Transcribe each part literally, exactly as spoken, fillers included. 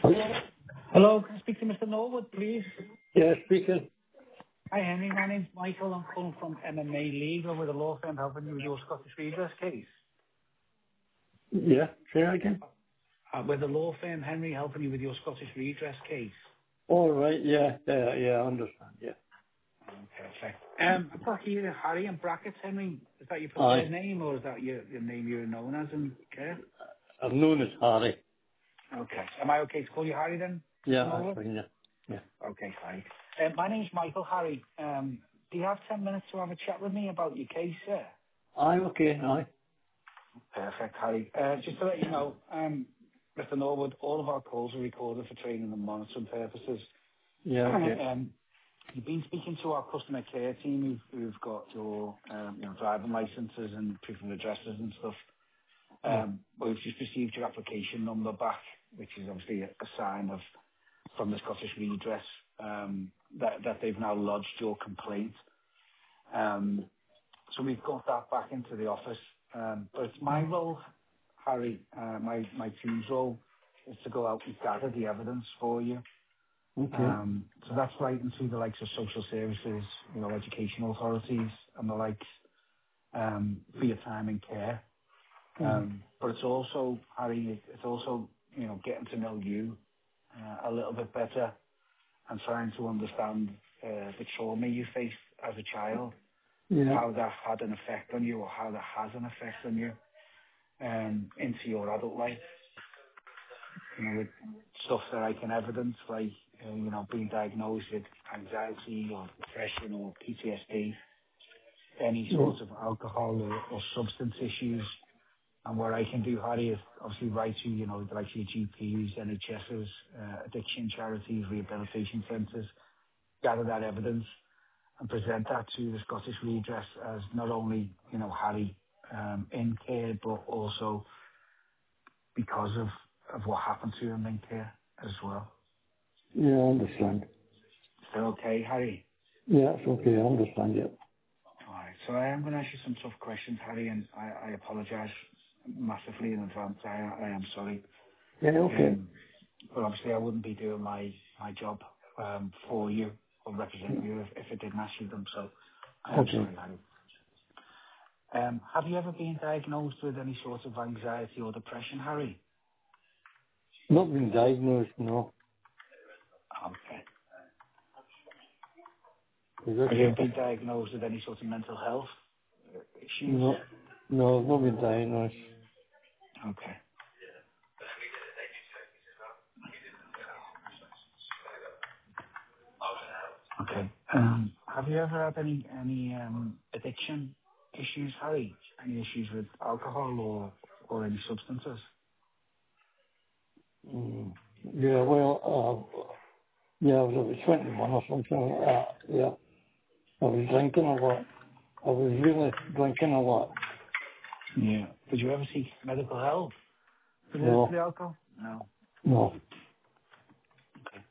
Hello? Hello, can I speak to Mister Norwood, please? Yeah, speaking. Hi, Henry. My name's Michael. I'm calling from M M A Legal with a law firm helping you with your Scottish redress case. Yeah, say that again. Uh, with a law firm, Henry, helping you with your Scottish redress case. All right, yeah, yeah, yeah, I understand, yeah. Perfect. Um, I've got here Harry in brackets, Henry. Is that your Aye, preferred name or is that your, your name you're known as in care? I'm known as Harry. Okay. Am I okay to call you Harry then, Yeah, Mister that's Norwood? fine, yeah. Yeah. Okay, fine. Um, my name's Michael, Harry. Um, do you have ten minutes to have a chat with me about your case, sir? Aye, okay, aye. Perfect, Harry. Uh, Just to let you know, um, Mister Norwood, all of our calls are recorded for training and monitoring purposes. Yeah, okay. Um, You've been speaking to our customer care team who've who've got your, um, you know, driving licenses and proof of addresses and stuff. Yeah. Um, We've just received your application number back, which is obviously a a sign of, from the Scottish Redress, um, that that they've now lodged your complaint. Um, So we've got that back into the office. Um, but it's my role, Harry, uh, my, my team's role is to go out and gather the evidence for you. Okay. Um, so that's right into the likes of social services, you know, educational authorities and the likes, um, for your time in care. Mm. Um, but it's also, Harry, it's also, you know, getting to know you uh, a little bit better and trying to understand uh, the trauma you faced as a child, Yeah. how that had an effect on you or how that has an effect on you um, into your adult life, you know, with stuff that I can evidence, like, uh, you know, being diagnosed with anxiety or depression or P T S D, any Yeah. sorts of alcohol or, or substance issues. And what I can do, Harry, is obviously write to, you know, the likes of your G Ps, N H S's, uh, addiction charities, rehabilitation centres, gather that evidence and present that to the Scottish Redress as not only, you know, Harry um, in care, but also because of, of what happened to him in care as well. Yeah, I understand. Is that okay, Harry? Yeah, it's okay, I understand, yeah. All right. So I am going to ask you some tough questions, Harry, and I, I apologise massively in advance. I, I am sorry. Yeah, okay. Um, but obviously I wouldn't be doing my, my job um, for you or representing you if, if I didn't ask you them. So I am Okay. sorry, Harry. Um, have you ever been diagnosed with any sort of anxiety or depression, Harry? Not been diagnosed, no. Okay. Is this, Have you ever uh, been diagnosed with any sort of mental health uh, issues? no, no, not been diagnosed. Okay. Okay. Um, have you ever had any any um, addiction issues, Harry? Any issues with alcohol or or any substances? Mm. Yeah, well, uh, yeah, I was about twenty-one or something like that, yeah. I was drinking a lot. I was really drinking a lot. Yeah. Did you ever seek medical help for the for No, the alcohol? No. no. Okay.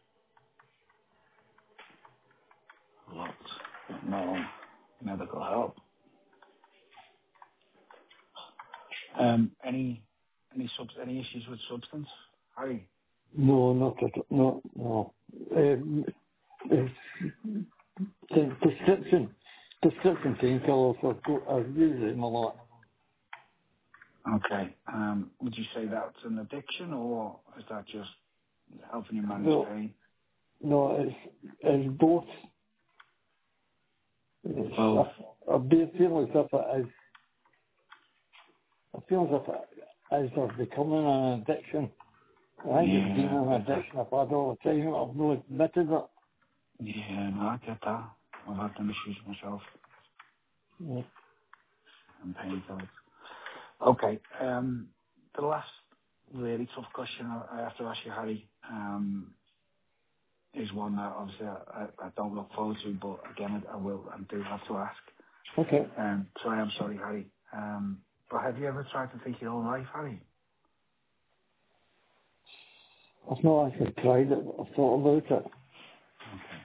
Lots. No medical help. Um, any any sub any issues with substance, Harry? No, not at all. No, no. Um, it's, it's prescription, prescription painkillers. I've got, I've used them a lot. Okay. Um, would you say that's an addiction or is that just helping you manage No, pain? no, it's, it's both. It's, Both. I, I be- feel as if it is, I feel as if it is of becoming an addiction. I think it's been Yeah, an I get that. addiction I've had all the time. I've not admitted it. Yeah, no, I get that. I've had them issues myself Yeah. and painkillers. Okay. Um, the last really tough question I I have to ask you, Harry, um, is one that obviously I, I, I don't look forward to, but again, I, I will and do have to ask. Okay. Um, so I am sorry, Harry. Um, but have you ever tried to take your own life, Harry? I've not actually tried it, but I've thought about it. Okay.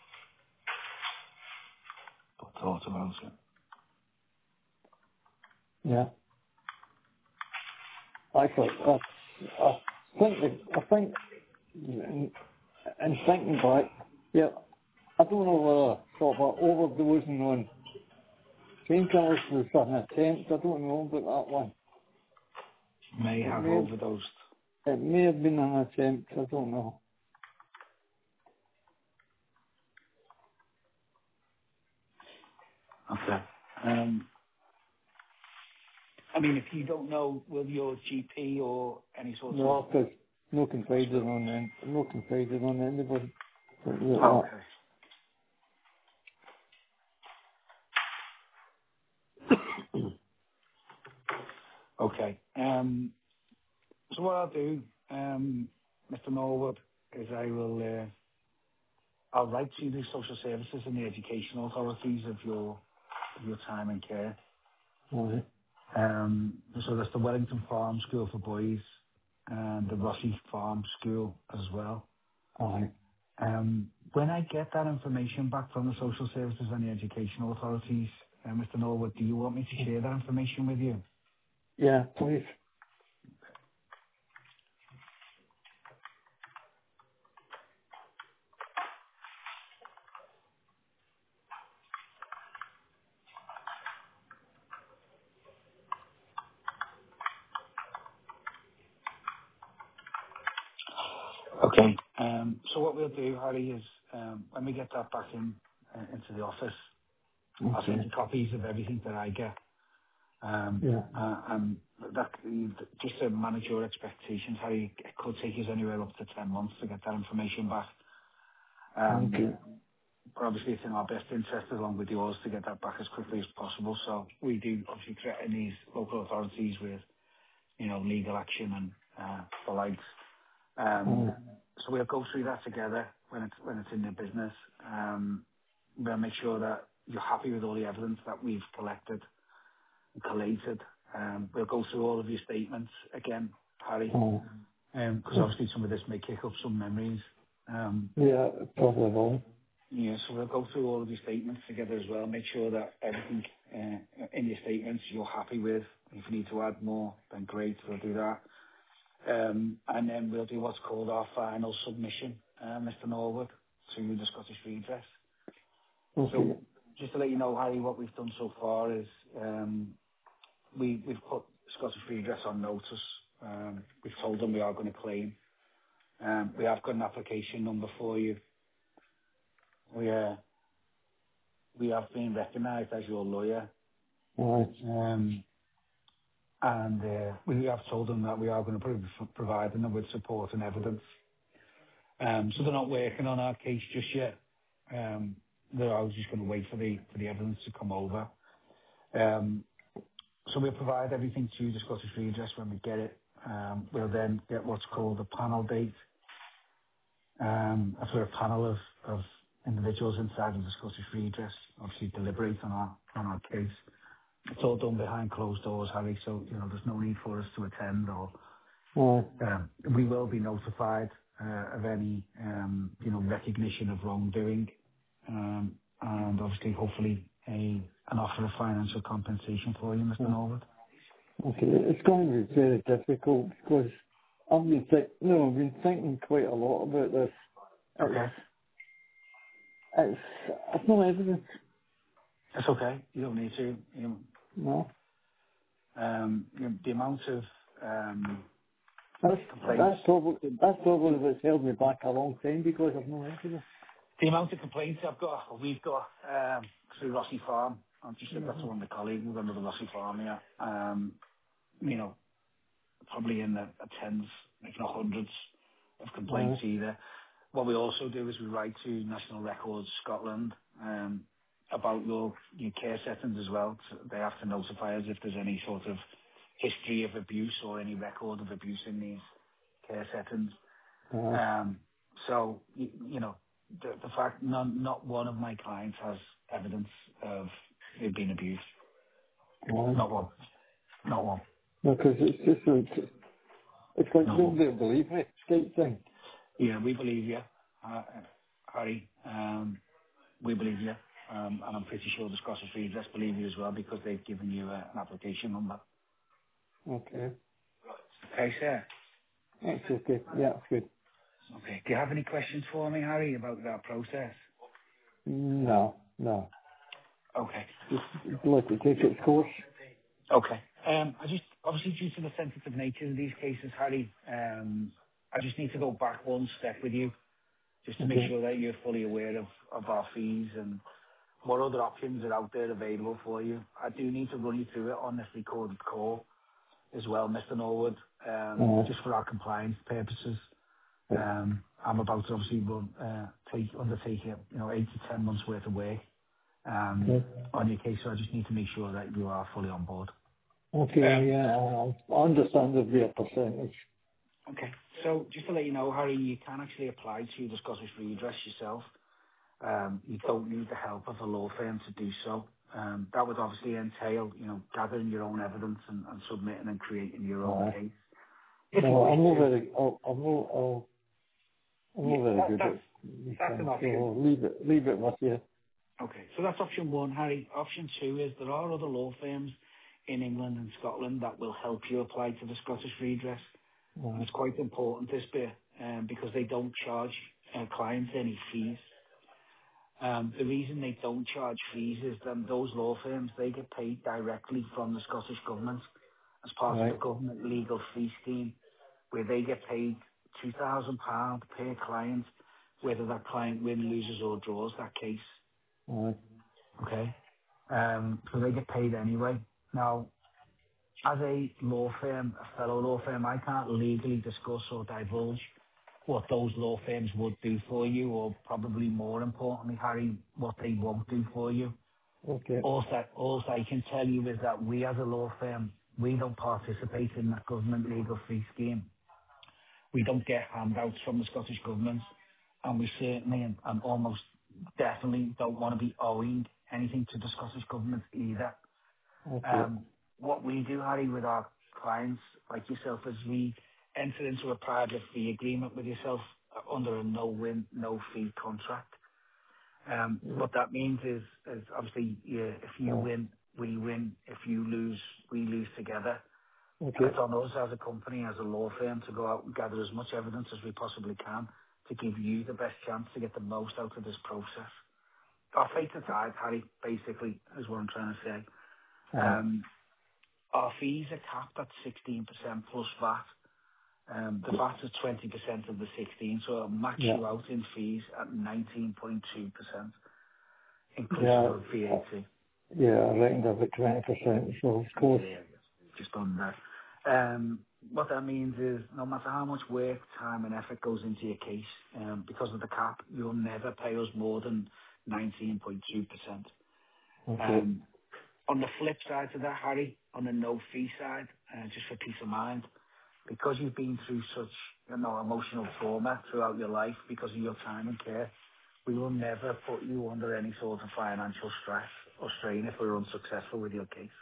But thought about it. Yeah. Actually, I, I think, that- I think, in, in thinking back, yeah, I don't know whether sort of overdosing on painkillers was an attempt. I don't know about that one. May It have may have, overdosed. it may have been an attempt. I don't know. Okay. Um, I mean, if you don't know, will your G P or any sort of... No, because no confided on them. No confided on anybody. But yeah, Okay. Okay. Um, so what I'll do, um, Mister Norwood, is I will, uh, I'll write to the social services and the educational authorities of your, of your time and care. aye, Um, so that's the Wellington Farm School for Boys and the Rossi Farm School as well. aye. Um, when I get that information back from the social services and the educational authorities, uh, Mister Norwood, do you want me to share that information with you? Yeah, please. Okay. Um, so what we'll do, Harry, is um, when we get that back in uh, into the office, I'll send Okay. you copies of everything that I get. Um, Yeah. uh, and that just to manage your expectations, Harry, it could take us anywhere up to ten months to get that information back. Um, Okay. but obviously, it's in our best interest, along with yours, to get that back as quickly as possible. So we do obviously threaten these local authorities with, you know, legal action and uh, the likes. Um, Aye. so we'll go through that together when it's when it's in the business. Um, we'll make sure that you're happy with all the evidence that we've collected and collated. Um, we'll go through all of your statements again, Harry, Aye. because obviously some of this may kick up some memories. Um, Yeah, probably will. yeah, so we'll go through all of your statements together as well. Make sure that everything uh, in your statements you're happy with. If you need to add more, then great, we'll do that. Um, and then we'll do what's called our final submission, uh, Mister Norwood, to the Scottish Redress. So Okay. just to let you know, Harry, what we've done so far is um, we, we've put Scottish Redress on notice. Um, we've told them we are going to claim. Um, we have got an application number for you. We, uh, we have been recognised as your lawyer. Aye. Um, and uh, we have told them that we are going to pro- provide them with support and evidence. Um, so they're not working on our case just yet. Um, they're, I was just going to wait for the for the evidence to come over. Um, so we'll provide everything to the Scottish Redress when we get it. Um, we'll then get what's called a panel date. Um, that's where a panel of, of individuals inside of the Scottish Redress obviously deliberate on our on our case. It's all done behind closed doors, Harry. So you know there's no need for us to attend or Aye. Um, we will be notified uh, of any, um, you know, recognition of wrongdoing, um, and obviously, hopefully, a an offer of financial compensation for you, Mister Aye. Norwood. Okay. It's going to be very difficult because I've been think, no, I've been thinking quite a lot about this. It's, Okay, it's, it's no evidence. that's okay. You don't need to. You know, No. um, you know, the amount of um, That's, complaints, that's probably, that's probably what's held me back a long time because I've no evidence. the amount of complaints I've got, or we've got um, through Rossi Farm. I've just said that to Mm-hmm. one of my colleagues. We've got another Rossi Farm here. Um, you know, probably in the the tens, if not hundreds, of complaints Aye. either. What we also do is we write to National Records Scotland um, about your, your care settings as well. So they have to notify us if there's any sort of history of abuse or any record of abuse in these care settings. Aye. Um, so, you, you know, the, the fact none, not one of my clients has evidence of it being abused. Aye. Not one. Not one. Because it's just, it's, it's like Not one. nobody will believe me type thing. Yeah, we believe you, uh, Harry. Um, we believe you. um, and I'm pretty sure the Scottish Redress believe you as well because they've given you uh, an application number. Okay. Okay, sir. That's okay. Yeah, that's good. Okay. Do you have any questions for me, Harry, about that process? No, no. Okay. Just let it take its course. Okay. Um, I just, obviously due to the sensitive nature of these cases, Harry, um, I just need to go back one step with you just to make Okay. sure that you're fully aware of, of our fees and what other options are out there available for you. I do need to run you through it on this recorded call as well, Mister Norwood, um, Uh, just for our compliance purposes. yeah. Um, I'm about to obviously run, uh, take, undertake, uh, you know, eight to ten months worth of work um, Okay. on your case, so I just need to make sure that you are fully on board. Okay, Um, yeah, I I understand there'll be a percentage. Okay. So just to let you know, Harry, you can actually apply to the Scottish Redress yourself. Um, you don't need the help of a law firm to do so. Um, that would obviously entail, you know, gathering your own evidence and, and submitting and creating your own Uh, case. If you no, wish I'm not to, very, I'll, I'm not, I'll, I'm yeah, not very that, good that's at these that's an things, so option. I'll leave it, leave it with you. Okay, so that's option one, Harry. Option two is there are other law firms in England and Scotland that will help you apply to the Scottish Redress. And Uh, it's quite important, this bit, um, because they don't charge uh, clients any fees. Um, the reason they don't charge fees is that those law firms, they get paid directly from the Scottish Government as part of the right, government legal fee scheme, where they get paid two thousand pounds per client, whether that client win, loses or draws that case. uh, Okay? Um, so they get paid anyway. Now, as a law firm, a fellow law firm, I can't legally discuss or divulge what those law firms would do for you, or probably more importantly, Harry, what they won't do for you. okay, All that, all I can tell you is that we as a law firm, we don't participate in that government legal fee scheme. We don't get handouts from the Scottish Government, and we certainly and, and almost definitely don't want to be owing anything to the Scottish Government either. okay, Um, what we do, Harry, with our clients like yourself is we enter into a private fee agreement with yourself uh, under a no-win, no-fee contract. Um, what that means is, is obviously yeah, if you uh, win, we win. If you lose, we lose together. And okay, it's on us as a company, as a law firm, to go out and gather as much evidence as we possibly can to give you the best chance to get the most out of this process. Our fate are tied, Harry, basically, is what I'm trying to say. uh, Um, Our fees are capped at sixteen percent plus V A T. Um, The V A T is twenty percent of the sixteen, so it'll max yeah, you out in fees at nineteen point two percent, inclusive yeah, of uh, V A T. yeah, I reckon about twenty percent, so of course, Yeah, just on that. Um, What that means is no matter how much work, time, and effort goes into your case, um, because of the cap, you'll never pay us more than nineteen point two percent. okay, Um, On the flip side to that, Harry, on the no fee side, uh, just for peace of mind, because you've been through such, you know, emotional trauma throughout your life because of your time and care, we will never put you under any sort of financial stress or strain if we're unsuccessful with your case.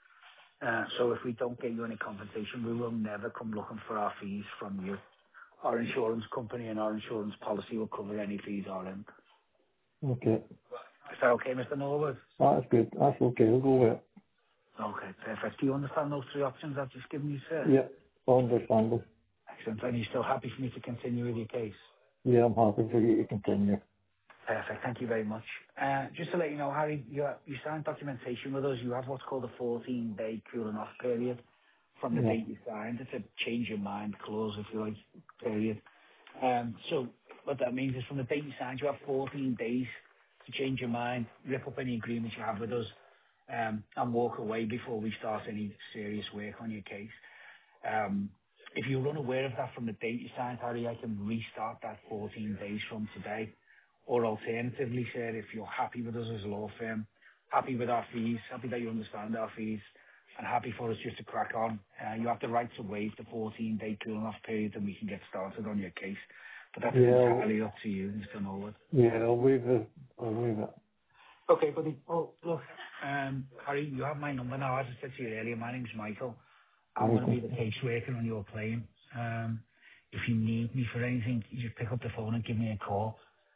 Uh, so if we don't get you any compensation, we will never come looking for our fees from you. Our insurance company and our insurance policy will cover any fees our end. okay. Is that okay, Mister Norwood? That's good, that's okay, I'll go with it. Okay, perfect. Do you understand those three options I've just given you, sir? Yeah, understandable. Excellent. And you're still happy for me to continue with your case? Yeah, I'm happy for you to continue. Perfect. Thank you very much. Uh, Just to let you know, Harry, you you signed documentation with us. You have what's called a fourteen-day cooling off period from the Yeah, date you signed. It's a change your mind clause, if you like, period. Um, So what that means is from the date you signed, you have fourteen days to change your mind, rip up any agreements you have with us, um, and walk away before we start any serious work on your case. Um, If you're unaware of that from the date you signed, Harry, I can restart that fourteen days from today. Or alternatively, sir, if you're happy with us as a law firm, happy with our fees, happy that you understand our fees, and happy for us just to crack on, uh, you have the right to waive the fourteen-day cooling off period, and we can get started on your case. But that's yeah, entirely up to you, Mister Norwood. yeah, I'll leave it, I'll leave it. Okay, buddy. Well, look, um, Harry, you have my number now. As I said to you earlier, my name's Michael. I'm going to be Okay, the caseworker on your claim. Um, if you need me for anything, you just pick up the phone and give me a call.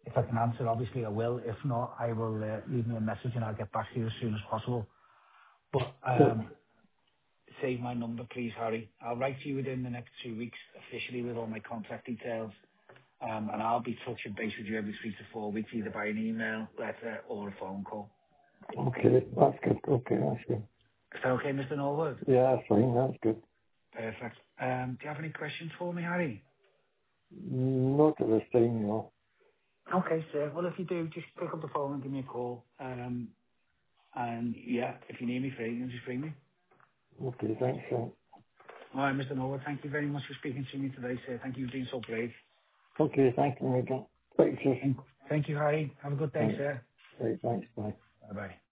If I can answer, obviously I will. If not, I will uh, leave me a message and I'll get back to you as soon as possible. But But, um, save my number, please, Harry. I'll write to you within the next two weeks officially with all my contact details. Um, and I'll be touching base with you every three to four weeks, either by an email, letter, or a phone call. okay, that's good. Okay, that's good. Is that okay, Mister Norwood? Yeah, that's fine. That's good. Perfect. Um, do you have any questions for me, Harry? Not at this time, no. Okay, sir. Well, if you do, just pick up the phone and give me a call. Um, and yeah, if you need me for anything, just ring me. Okay, thanks. Thanks. All right, Mister Norwood, thank you very much for speaking to me today, sir. Thank you for being so brave. Okay, thank you, Megan. Thanks, Thank, thank you, Harry. Have a good day, thanks. sir. Right, thanks, bye. Bye-bye.